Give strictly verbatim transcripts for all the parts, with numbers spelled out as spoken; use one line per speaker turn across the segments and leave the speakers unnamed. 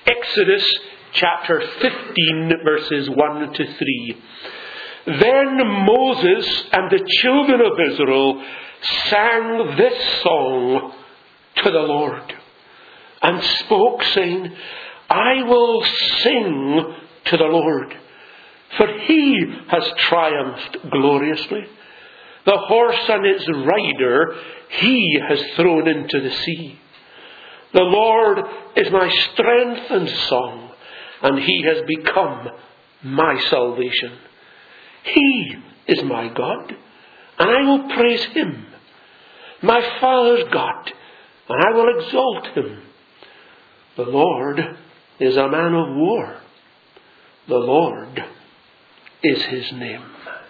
Exodus chapter fifteen, verses one to three. Then Moses and the children of Israel sang this song to the Lord, and spoke, saying, I will sing to the Lord, for he has triumphed gloriously. The horse and its rider he has thrown into the sea. The Lord is my strength and song, and he has become my salvation. He is my God, and I will praise him, my father's God, and I will exalt him. The Lord is a man of war. The Lord is his name.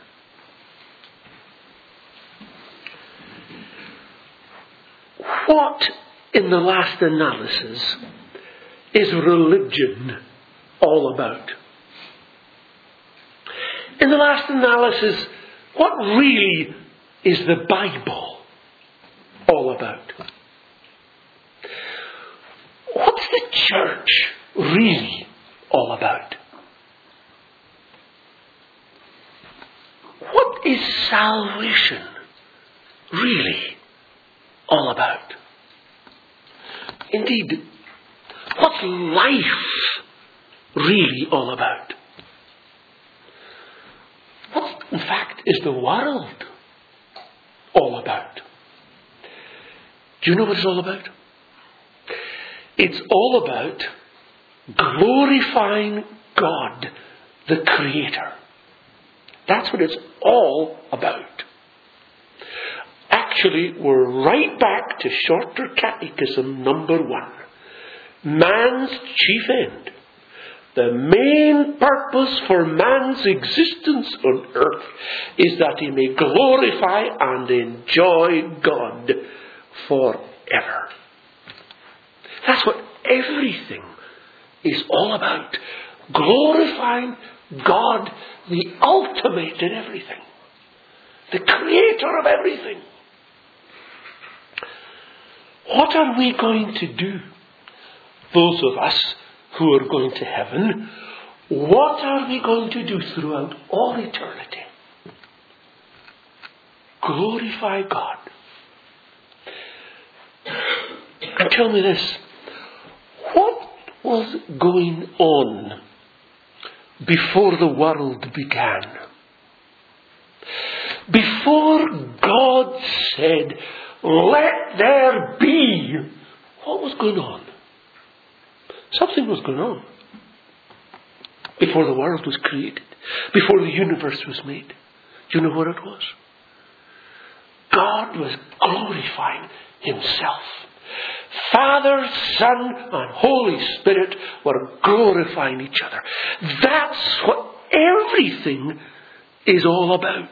What, in the last analysis, is religion all about? In the last analysis, what really is the Bible all about? What's the church really all about? What is salvation really all about? Indeed, what's life really all about? What, in fact, is the world all about? Do you know what it's all about? It's all about glorifying God, the Creator. That's what it's all about. Actually, we're right back to Shorter Catechism number one. Man's chief end. The main purpose for man's existence on earth is that he may glorify and enjoy God forever. That's what everything is all about. Glorifying God, the ultimate in everything. The Creator of everything. What are we going to do? Those of us who are going to heaven, what are we going to do throughout all eternity? Glorify God. And tell me this, what was going on before the world began? Before God said, let there be, what was going on? Something was going on. Before the world was created. Before the universe was made. Do you know what it was? God was glorifying himself. Father, Son, and Holy Spirit were glorifying each other. That's what everything is all about.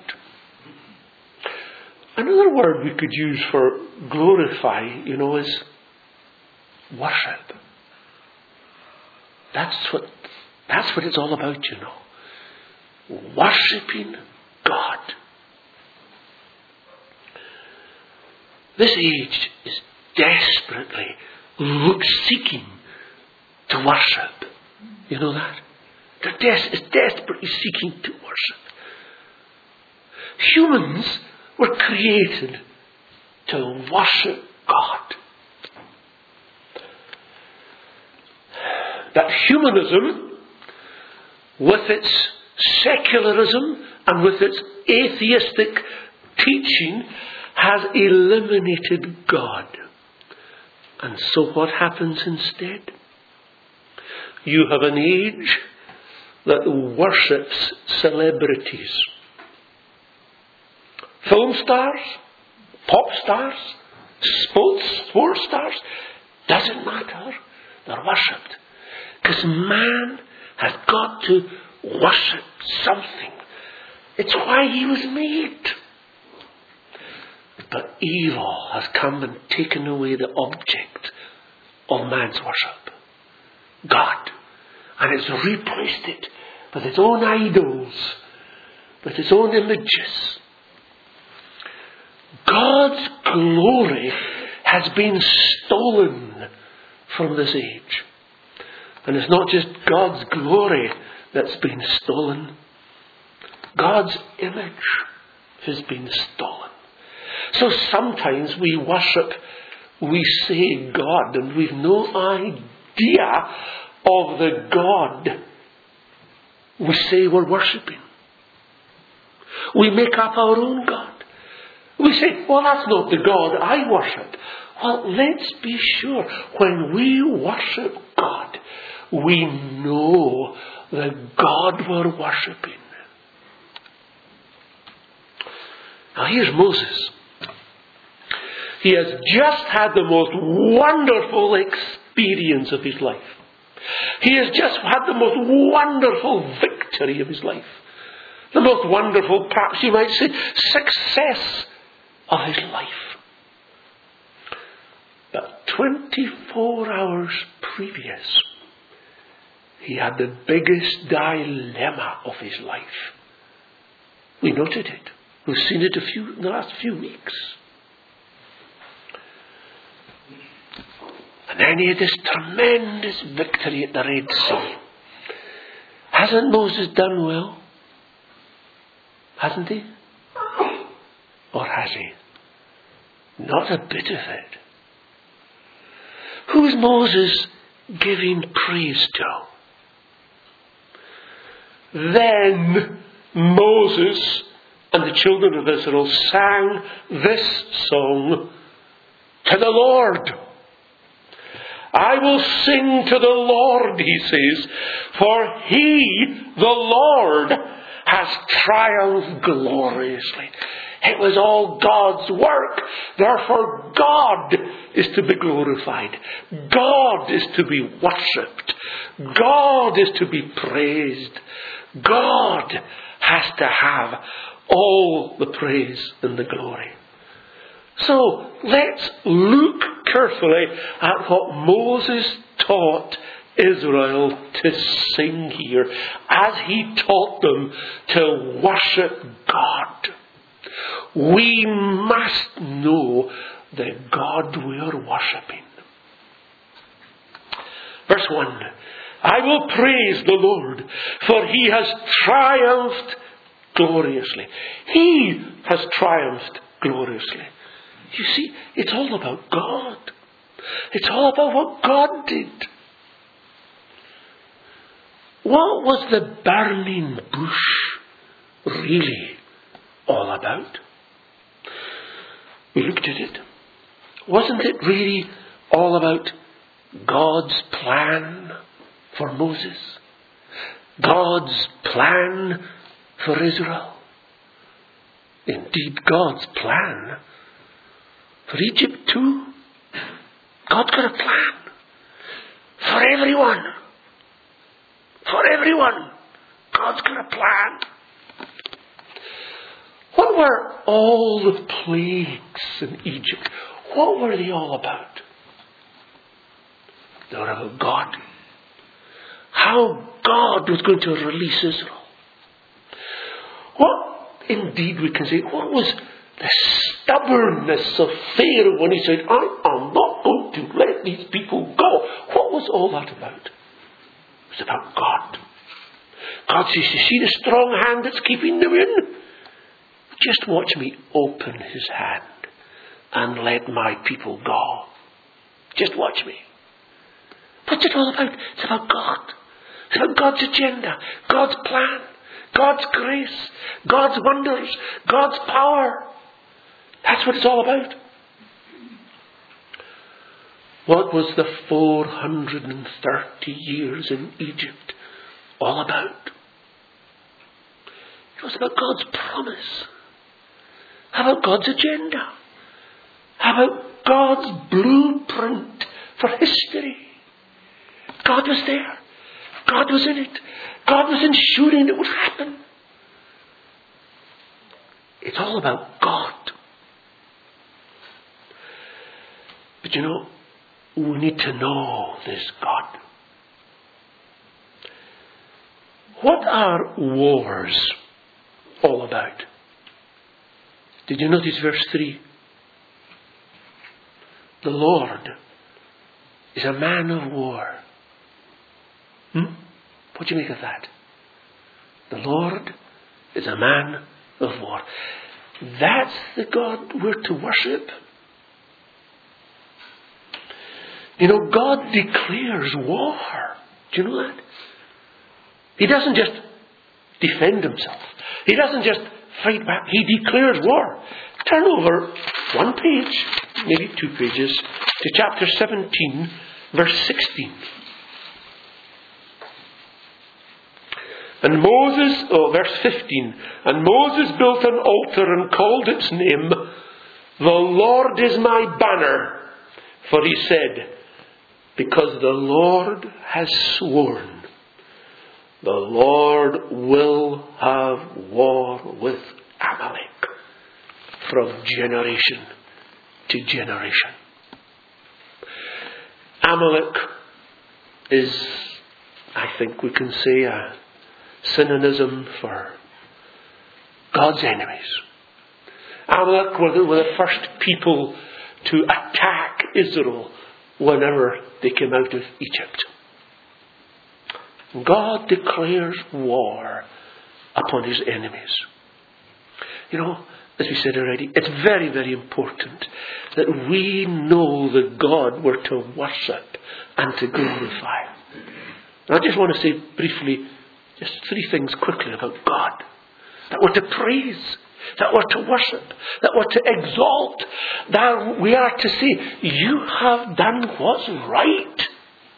Another word we could use for glorify, you know, is worship. That's what, that's what it's all about, you know. Worshipping God. This age is desperately look, seeking to worship. You know that? They're des- is desperately seeking to worship. Humans were created to worship God. That humanism, with its secularism and with its atheistic teaching, has eliminated God. And so what happens instead? You have an age that worships celebrities. Film stars, pop stars, sports, sports stars, doesn't matter. They're worshipped. Because man has got to worship something. It's why he was made. But evil has come and taken away the object of man's worship. God. And it's replaced it with its own idols, with its own images. God's glory has been stolen from this age. And it's not just God's glory that's been stolen. God's image has been stolen. So sometimes we worship, we say God, and we've no idea of the God we say we're worshipping. We make up our own God. We say, well, that's not the God I worship. Well, let's be sure, when we worship God, we know the God we're worshipping. Now here's Moses. He has just had the most wonderful experience of his life. He has just had the most wonderful victory of his life. The most wonderful, perhaps you might say, success of his life. But twenty-four hours previous, he had the biggest dilemma of his life. We noted it. We've seen it a few, in the last few weeks. And then he had this tremendous victory at the Red Sea. Hasn't Moses done well? Hasn't he? Or has he? Not a bit of it. Who is Moses giving praise to? Then Moses and the children of Israel sang this song to the Lord. I will sing to the Lord, he says, for he, the Lord, has triumphed gloriously. It was all God's work. Therefore, God is to be glorified. God is to be worshipped. God is to be praised. God has to have all the praise and the glory. So, let's look carefully at what Moses taught Israel to sing here, as he taught them to worship God. We must know the God we are worshipping. Verse one. I will praise the Lord, for he has triumphed gloriously. He has triumphed gloriously. You see, it's all about God. It's all about what God did. What was the burning bush really all about? We looked at it. Wasn't it really all about God's plan for Moses? God's plan for Israel? Indeed, God's plan for Egypt too. God's got a plan for everyone. For everyone. God's got a plan. What were all the plagues in Egypt? What were they all about? They were about God. How God was going to release Israel. What, indeed, we can say, what was the stubbornness of Pharaoh when he said, I am not going to let these people go? What was all that about? It was about God. God says, you see the strong hand that's keeping them in? Just watch me open his hand and let my people go. Just watch me. What's it all about? It's about God. It's about God's agenda, God's plan, God's grace, God's wonders, God's power. That's what it's all about. What was the four hundred thirty years in Egypt all about? It was about God's promise. How about God's agenda? How about God's blueprint for history? God was there. God was in it. God was ensuring it would happen. It's all about God. But you know, we need to know this God. What are wars all about? Did you notice verse three? The Lord is a man of war. Hmm? What do you make of that? The Lord is a man of war. That's the God we're to worship. You know, God declares war. Do you know that? He doesn't just defend himself. He doesn't just fight back. He declares war. Turn over one page, maybe two pages, to chapter seventeen, verse sixteen. And Moses, oh, verse fifteen, and Moses built an altar and called its name, "The Lord is my banner." For he said, because the Lord has sworn, the Lord will have war with Amalek from generation to generation. Amalek is, I think we can say, a synonym for God's enemies. Amalek were the, were the first people to attack Israel whenever they came out of Egypt. God declares war upon his enemies. You know, as we said already, it's very, very important that we know the God we're to worship and to glorify. And I just want to say briefly, just three things quickly about God. That we're to praise, that we're to worship, that we're to exalt, that we are to say, you have done what's right.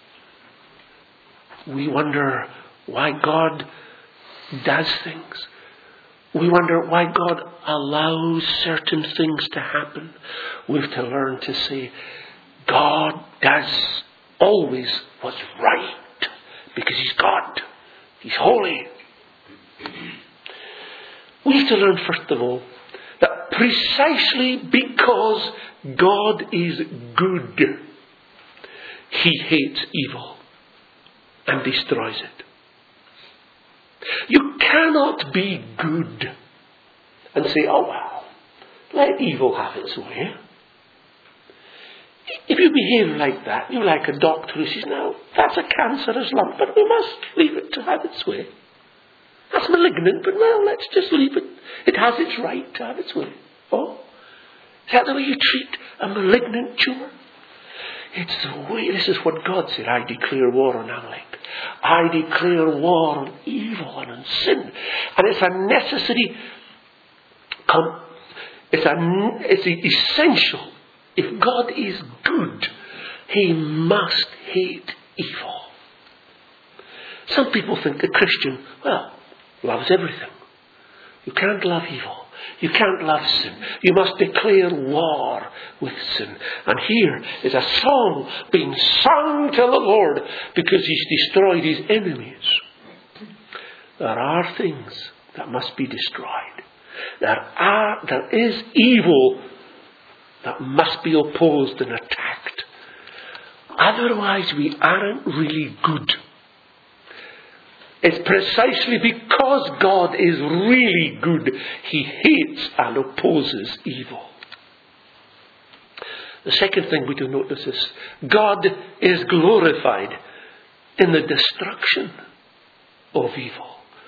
We wonder why God does things. We wonder why God allows certain things to happen. We have to learn to say, God does always what's right because he's God. He's holy. We have to learn, first of all, that precisely because God is good, he hates evil and destroys it. You cannot be good and say, oh well, let evil have its way. If you behave like that, you're like a doctor who says, no, that's a cancerous lump, but we must leave it to have its way. That's malignant, but well, let's just leave it. It has its right to have its way. Oh, is that the way you treat a malignant tumour? It's the way, this is what God said, I declare war on Amalek. I declare war on evil and on sin. And it's a necessity, it's, a, it's essential. If God is good, he must hate evil. Some people think a Christian, well, loves everything. You can't love evil. You can't love sin. You must declare war with sin. And here is a song being sung to the Lord because he's destroyed his enemies. There are things that must be destroyed. There are, there is evil that must be opposed and attacked. Otherwise we aren't really good. It's precisely because God is really good, he hates and opposes evil. The second thing we do notice is God is glorified in the destruction of evil.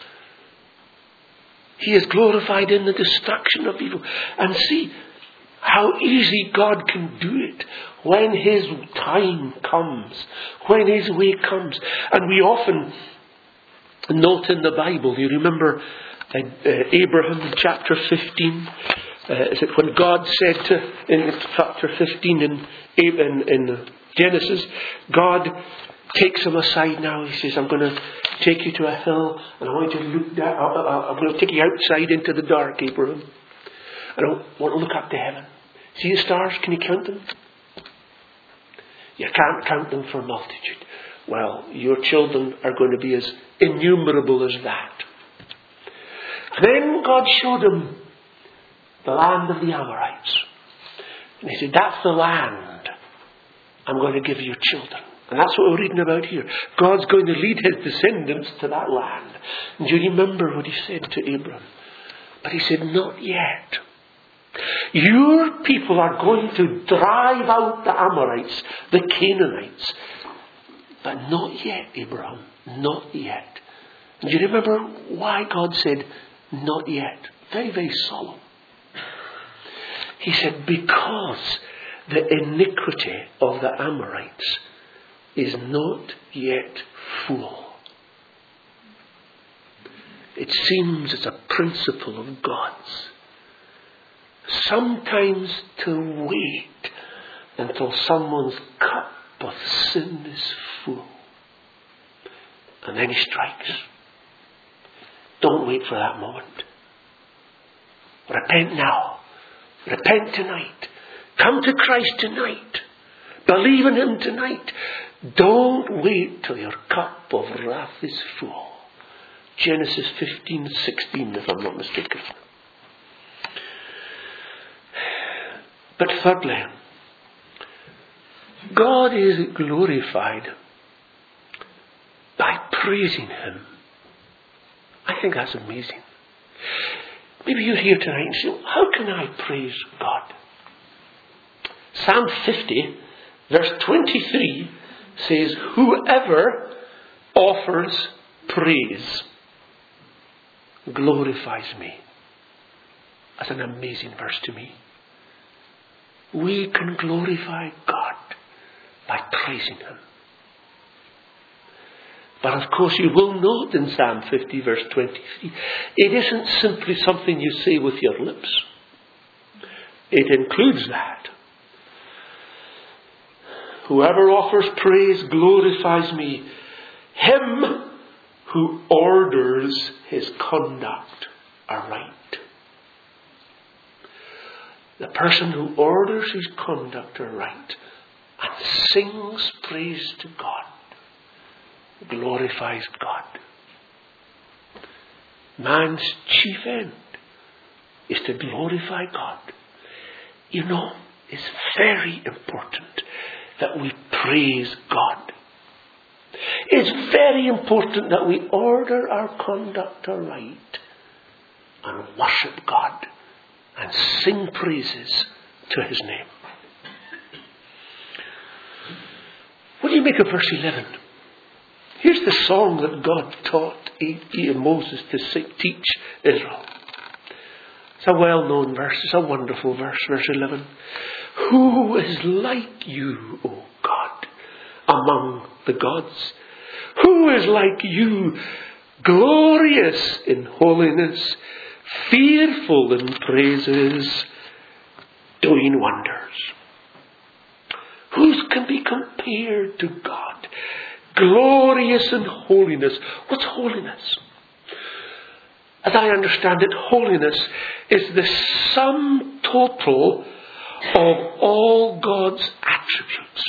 He is glorified in the destruction of evil. And see how easy God can do it when his time comes, when his way comes. And we often note in the Bible, you remember uh, uh, Abraham in chapter fifteen, uh, is it when God said to, in chapter fifteen in, in, in Genesis, God takes him aside now. He says, I'm going to take you to a hill and I want you to look down, I'm going to take you outside into the dark, Abraham. And I want to look up to heaven. See the stars? Can you count them? You can't count them for multitude. Well, your children are going to be as innumerable as that. Then God showed him the land of the Amorites. And he said, that's the land I'm going to give your children. And that's what we're reading about here. God's going to lead his descendants to that land. And do you remember what he said to Abraham? But he said, not yet. Your people are going to drive out the Amorites, the Canaanites. But not yet, Abraham. Not yet. And do you remember why God said, not yet? Very, very solemn. He said, because the iniquity of the Amorites is not yet full. It seems it's a principle of God's. Sometimes to wait until someone's cup of sin is full. And then he strikes. Don't wait for that moment. Repent now. Repent tonight. Come to Christ tonight. Believe in Him tonight. Don't wait till your cup of wrath is full. Genesis fifteen sixteen, if I'm not mistaken. But thirdly, God is glorified by praising Him. I think that's amazing. Maybe you're here tonight and say, how can I praise God? Psalm fifty, verse twenty-three says, whoever offers praise glorifies me. That's an amazing verse to me. We can glorify God by praising Him. But of course you will note in Psalm fifty verse twenty-three, it isn't simply something you say with your lips. It includes that. Whoever offers praise glorifies me. Him who orders his conduct aright. The person who orders his conduct aright and sings praise to God glorifies God. Man's chief end is to glorify God. You know, it's very important that we praise God. It's very important that we order our conduct aright and worship God and sing praises to His name. What do you make of verse eleven? Here's the song that God taught Moses to teach Israel. It's a well-known verse. It's a wonderful verse, verse eleven. Who is like you, O God, among the gods? Who is like you, glorious in holiness, fearful in praises, doing wonders? Who can be compared to God? Glorious in holiness. What's holiness? As I understand it, holiness is the sum total of all God's attributes.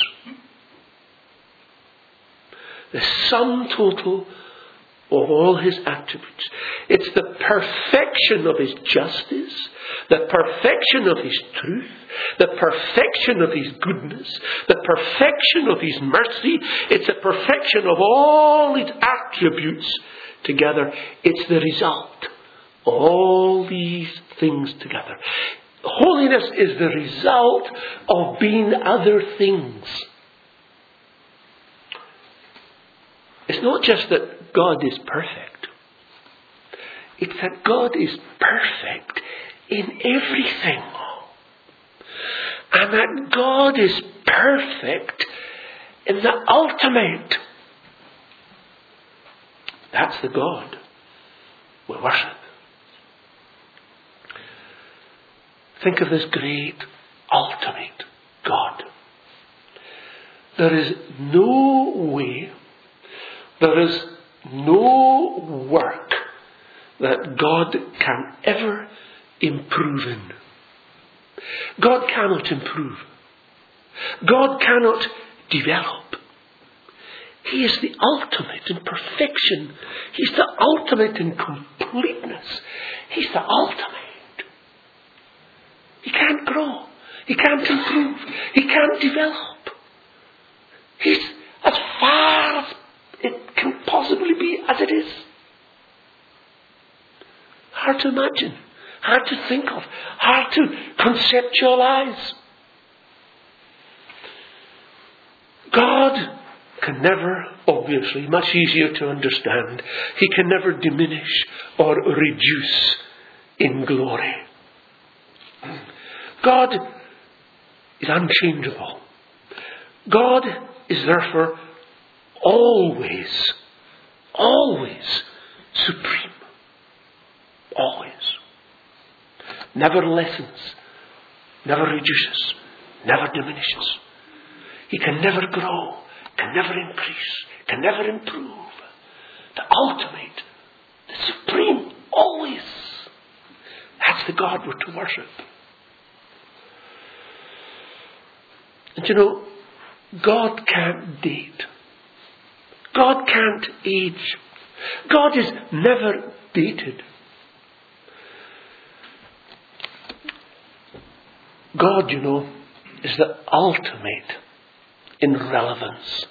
The sum total of all His attributes. It's the perfection of His justice, the perfection of His truth, the perfection of His goodness, the perfection of His mercy. It's the perfection of all His attributes together. It's the result of all these things together. Holiness is the result of being other things. It's not just that God is perfect. It's that God is perfect in everything. And that God is perfect in the ultimate. That's the God we worship. Think of this great ultimate God. There is no way, there is no work that God can ever improve in. God cannot improve. God cannot develop. He is the ultimate in perfection. He's the ultimate in completeness. He's the ultimate. He can't grow. He can't improve. He can't develop. He's as far as it can possibly be as it is. Hard to imagine. Hard to think of. Hard to conceptualize. God can never, obviously, much easier to understand, he can never diminish or reduce in glory. God is unchangeable. God is therefore always, always supreme. Always. Never lessens, never reduces, never diminishes. He can never grow, can never increase, can never improve. The ultimate, the supreme, always. That's the God we're to worship. And you know, God can't date. God can't age. God is never dated. God, you know, is the ultimate in relevance.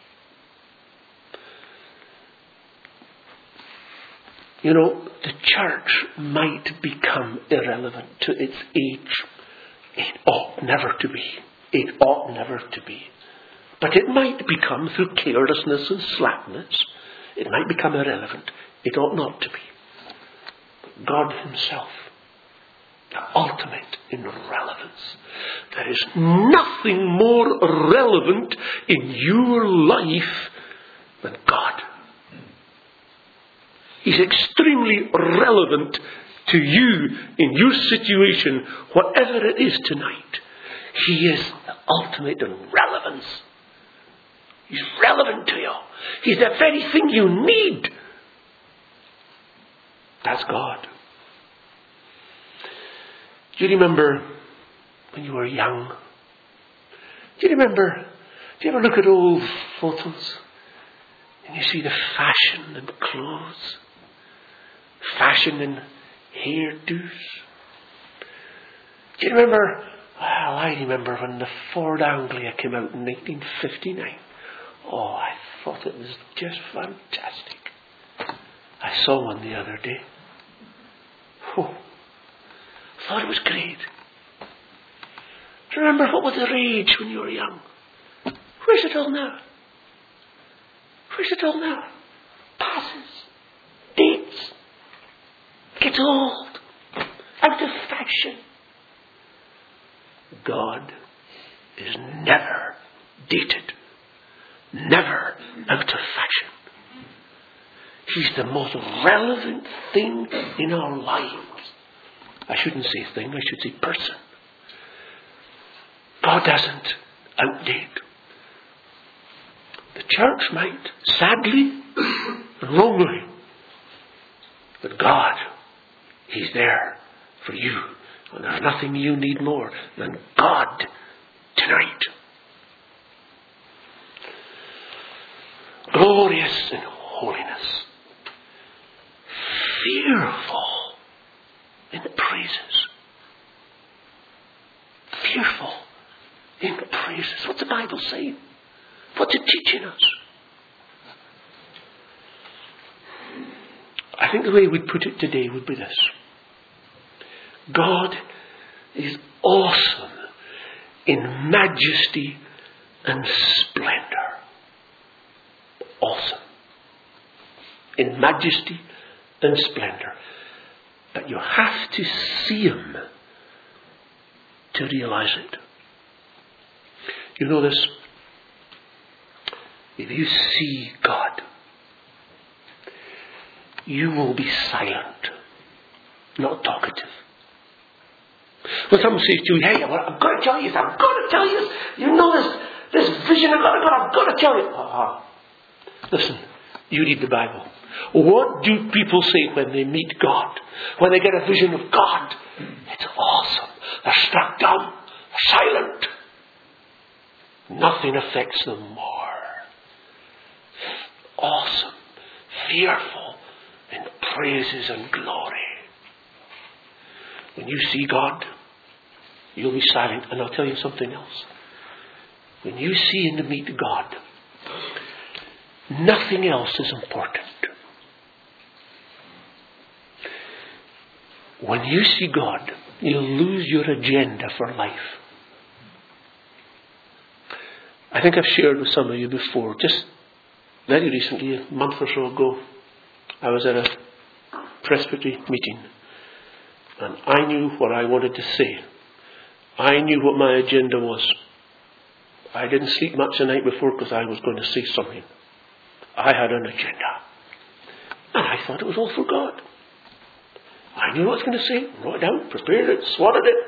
You know, the church might become irrelevant to its age. It ought never to be. It ought never to be. But it might become, through carelessness and slackness, it might become irrelevant. It ought not to be. But God himself, the ultimate in relevance. There is nothing more relevant in your life than God. He's extremely relevant to you in your situation, whatever it is tonight. He is the ultimate in relevance. He's relevant to you. He's the very thing you need. That's God. Do you remember when you were young? Do you remember, do you ever look at old photos and you see the fashion in clothes? Fashion in hairdos? Do you remember, well, I remember when the Ford Anglia came out in nineteen fifty-nine. Oh, I thought it was just fantastic. I saw one the other day. Oh, I thought it was great. Do you remember what was the rage when you were young? Where's it all now? Where's it all now? Passes. Dates. Gets old. Out of fashion. God is never dated. Never out of fashion. He's the most relevant thing in our lives. I shouldn't say thing, I should say person. God doesn't outdate. The church might, sadly and wrongly. But God, he's there for you. And there's nothing you need more than God tonight. Glorious in holiness. Fearful in praises. Fearful in praises. What's the Bible saying? What's it teaching us? I think the way we'd put it today would be this. God is awesome in majesty and splendor. Awesome. In majesty and splendor. But you have to see him to realize it. You know this? If you see God, you will be silent, not talkative. When someone says to you, hey, well, I've got to tell you, I've got to tell you, you know this, this vision I've got, I've got, I've got to tell you. Uh-huh. Listen, you read the Bible. What do people say when they meet God? When they get a vision of God? It's awesome. They're struck dumb. They're silent. Nothing affects them more. Awesome. Fearful in praises and glory. When you see God, you'll be silent. And I'll tell you something else. When you see and meet God, nothing else is important. When you see God, you'll lose your agenda for life. I think I've shared with some of you before, just very recently, a month or so ago, I was at a presbytery meeting, and I knew what I wanted to say. I knew what my agenda was. I didn't sleep much the night before because I was going to say something. I had an agenda. And I thought it was all for God. I knew what I was going to say. Wrote it down, prepared it, swatted it.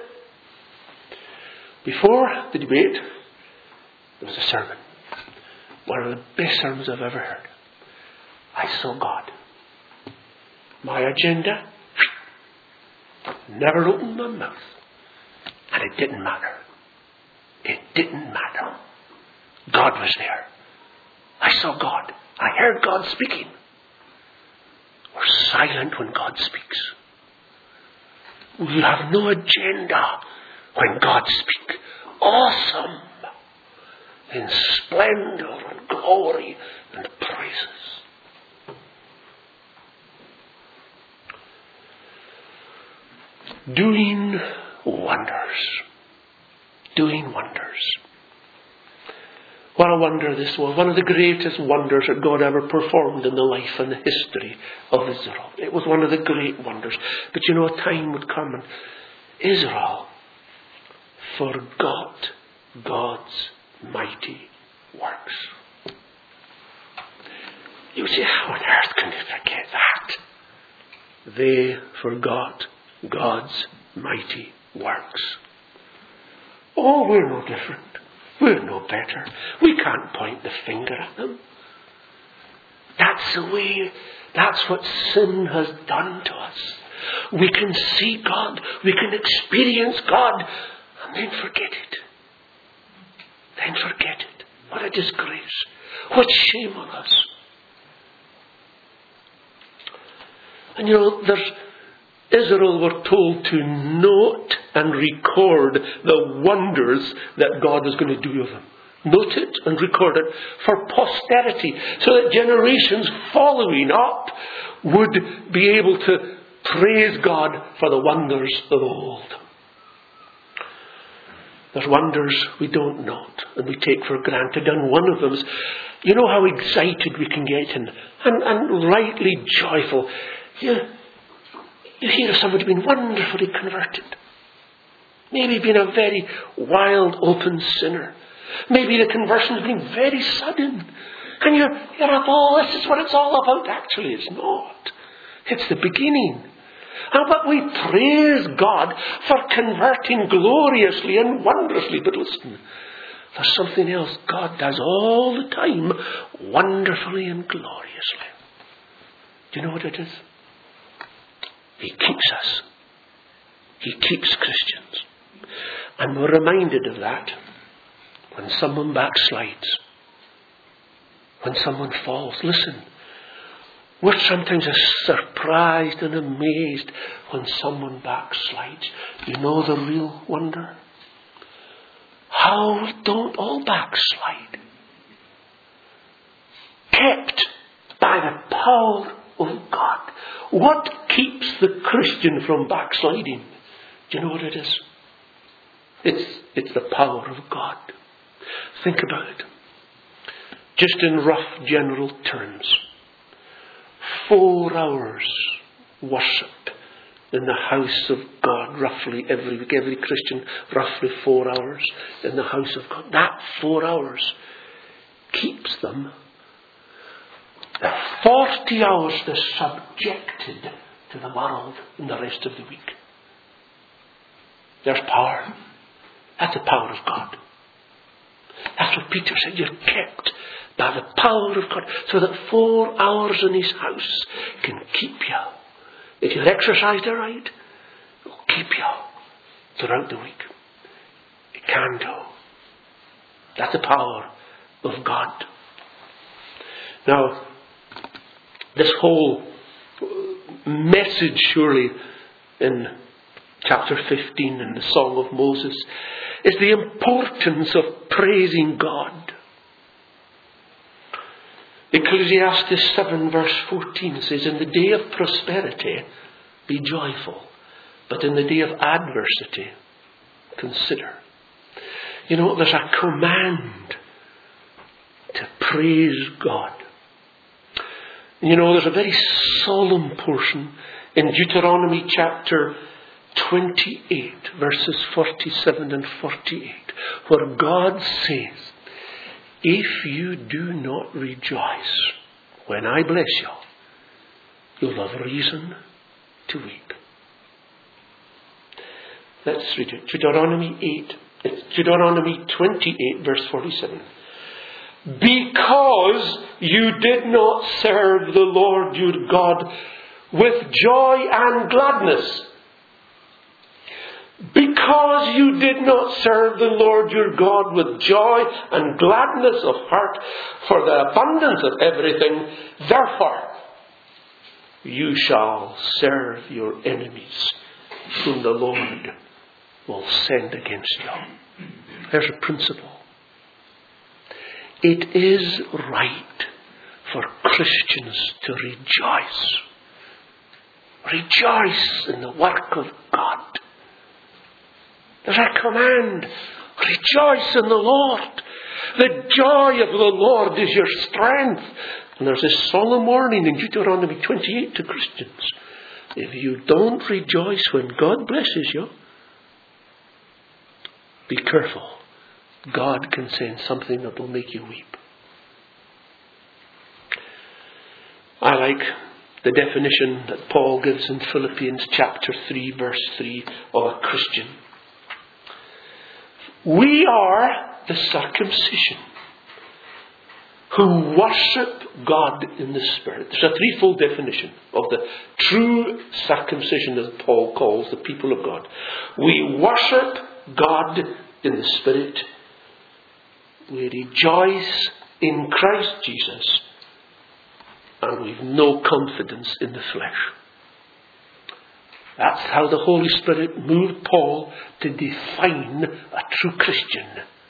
Before the debate, there was a sermon. One of the best sermons I've ever heard. I saw God. My agenda, never opened my mouth. And it didn't matter. It didn't matter. God was there. I saw God. I heard God speaking. We're silent when God speaks. We have no agenda when God speaks. Awesome. In splendor and glory and praises. Doing wonders. Doing wonders. What a wonder this was. One of the greatest wonders that God ever performed in the life and the history of Israel. It was one of the great wonders. But you know, a time would come and Israel forgot God's mighty works. You say, how on earth can they forget that? They forgot God's mighty works. Oh, we're no different. We're no better. We can't point the finger at them. That's the way, that's what sin has done to us. We can see God, we can experience God, and then forget it. Then forget it. What a disgrace. What shame on us. And you know, there's Israel were told to note and record the wonders that God was going to do with them. Note it and record it for posterity, so that generations following up would be able to praise God for the wonders of old. There's wonders we don't note and we take for granted, and one of them is, you know how excited we can get and, and, and rightly joyful. You, You hear of somebody being wonderfully converted. Maybe being a very wild, open sinner. Maybe the conversion has been very sudden. And you're, you're up, oh, this is what it's all about. Actually, it's not. It's the beginning. And but we praise God for converting gloriously and wondrously. But listen, there's something else God does all the time, wonderfully and gloriously. Do you know what it is? He keeps us. He keeps Christians. And we're reminded of that when someone backslides. When someone falls. Listen, we're sometimes surprised and amazed when someone backslides. You know the real wonder? How don't all backslide? Kept by the power of God. What keeps the Christian from backsliding? Do you know what it is? It's, it's the power of God. Think about it. Just in rough general terms. Four hours worship in the house of God, roughly every week. Every Christian, roughly four hours in the house of God. That four hours keeps them. The forty hours they're subjected to the world in the rest of the week. There's power. That's the power of God. That's what Peter said. You're kept by the power of God, so that four hours in His house can keep you. If you're exercised right, it will keep you throughout the week. It can do. That's the power of God. Now, this whole message, surely, in chapter fifteen in the Song of Moses, is the importance of praising God. Ecclesiastes seven verse fourteen says, in the day of prosperity, be joyful, but in the day of adversity, consider. You know, there's a command praise God. You know, there's a very solemn portion in Deuteronomy chapter twenty-eight, verses forty-seven and forty-eight, where God says, if you do not rejoice when I bless you, you'll have reason to weep. Let's read it. Deuteronomy eight. It's Deuteronomy twenty-eight, verse forty-seven. Because you did not serve the Lord your God with joy and gladness. Because you did not serve the Lord your God with joy and gladness of heart for the abundance of everything, therefore you shall serve your enemies, whom the Lord will send against you. There's a principle. It is right for Christians to rejoice. Rejoice in the work of God. There's a command. Rejoice in the Lord. The joy of the Lord is your strength. And there's this solemn warning in Deuteronomy twenty-eight to Christians. If you don't rejoice when God blesses you, be careful. God can send something that will make you weep. I like the definition that Paul gives in Philippians chapter three, verse three of a Christian. We are the circumcision who worship God in the Spirit. There's a threefold definition of the true circumcision that Paul calls the people of God. We worship God in the Spirit. We rejoice in Christ Jesus. And we've no confidence in the flesh. That's how the Holy Spirit moved Paul to define a true Christian.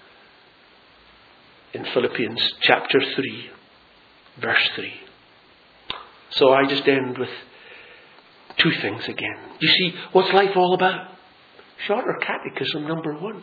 In Philippians chapter three, verse three. So I just end with two things again. You see, what's life all about? Shorter Catechism number one.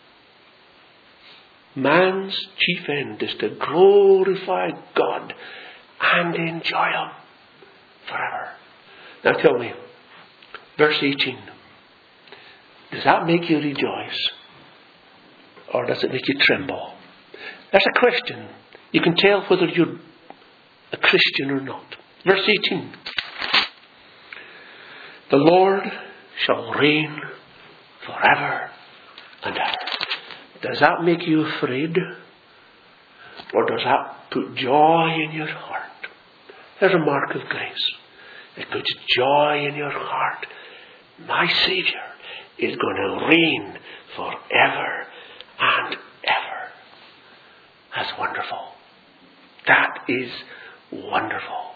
Man's chief end is to glorify God and enjoy Him forever. Now tell me, verse eighteen, does that make you rejoice? Or does it make you tremble? That's a question. You can tell whether you're a Christian or not. Verse eighteen. The Lord shall reign forever and ever. Does that make you afraid? Or does that put joy in your heart? There's a mark of grace. It puts joy in your heart. My Saviour is going to reign forever and ever. That's wonderful. That is wonderful.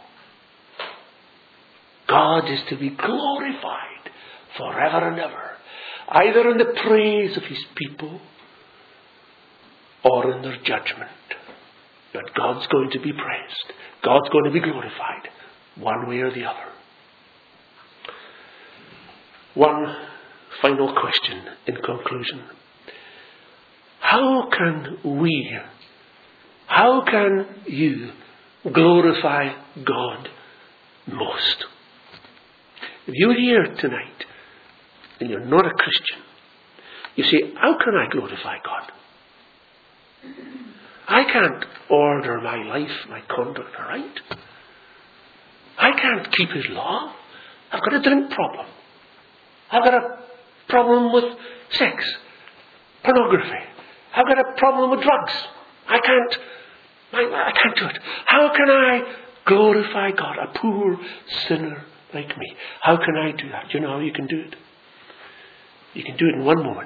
God is to be glorified forever and ever, either in the praise of His people or in their judgment. But God's going to be praised. God's going to be glorified, one way or the other. One final question in conclusion. How can we, how can you glorify God most? If you're here tonight and you're not a Christian, you say, how can I glorify God? I can't order my life, my conduct right. I can't keep His law. I've got a drink problem. I've got a problem with sex, pornography. I've got a problem with drugs. I can't, I, I can't do it. How can I glorify God, a poor sinner like me? How can I do that? Do you know how you can do it? You can do it in one moment.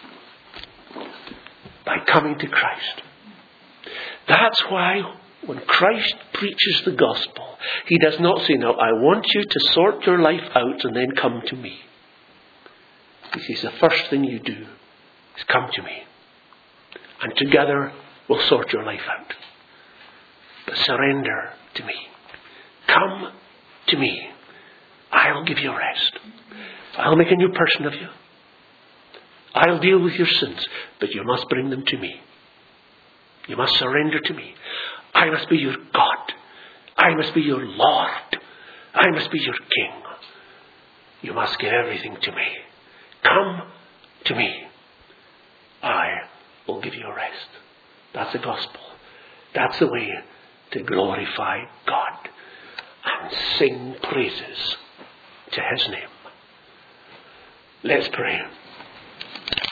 By coming to Christ. That's why when Christ preaches the gospel, He does not say, now I want you to sort your life out and then come to me. He says the first thing you do is come to me. And together we'll sort your life out. But surrender to me. Come to me. I'll give you rest. I'll make a new person of you. I'll deal with your sins, but you must bring them to me. You must surrender to me. I must be your God. I must be your Lord. I must be your King. You must give everything to me. Come to me. I will give you rest. That's the gospel. That's the way to glorify God and sing praises to his name. Let's pray.